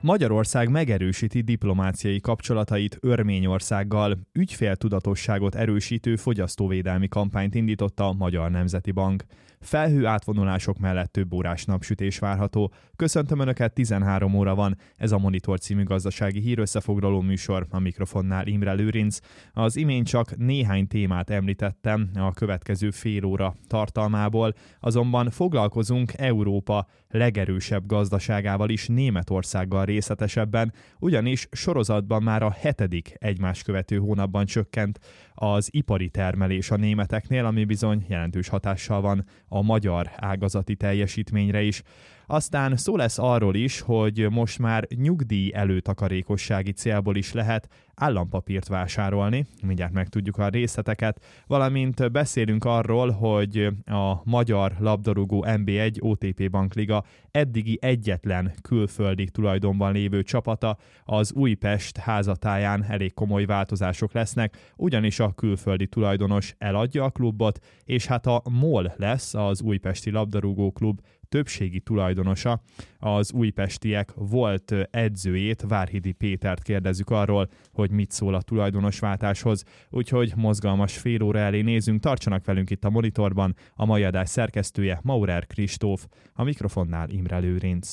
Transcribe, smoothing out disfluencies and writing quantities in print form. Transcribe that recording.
Magyarország megerősíti diplomáciai kapcsolatait Örményországgal, ügyféltudatosságot erősítő fogyasztóvédelmi kampányt indította a Magyar Nemzeti Bank. Felhő átvonulások mellett több órás napsütés várható. Köszöntöm Önöket, 13 óra van, ez a Monitor című gazdasági hírösszefoglaló műsor, a mikrofonnál Imre Lőrinc. Az imént csak néhány témát említettem a következő fél óra tartalmából, azonban foglalkozunk Európa legerősebb gazdaságával is, Németországgal részletesebben, ugyanis sorozatban már a 7. egymást követő hónapban csökkent az ipari termelés a németeknél, ami bizony jelentős hatással van a magyar ágazati teljesítményre is. Aztán szó lesz arról is, hogy most már nyugdíj előtakarékossági célból is lehet állampapírt vásárolni, mindjárt megtudjuk a részleteket, valamint beszélünk arról, hogy a magyar labdarúgó NB1 OTP Bankliga eddigi egyetlen külföldi tulajdonban lévő csapata, az Újpest házatáján elég komoly változások lesznek, ugyanis a külföldi tulajdonos eladja a klubot, és hát a MOL lesz, az Újpesti Labdarúgó Klub többségi tulajdonosa. Az újpestiek volt edzőjét, Várhidi Pétert kérdezzük arról, hogy mit szól a tulajdonosváltáshoz, úgyhogy mozgalmas fél óra elé nézünk, tartsanak velünk itt a Monitorban, a mai adás szerkesztője Maurer Kristóf, a mikrofonnál Imre Lőrinc.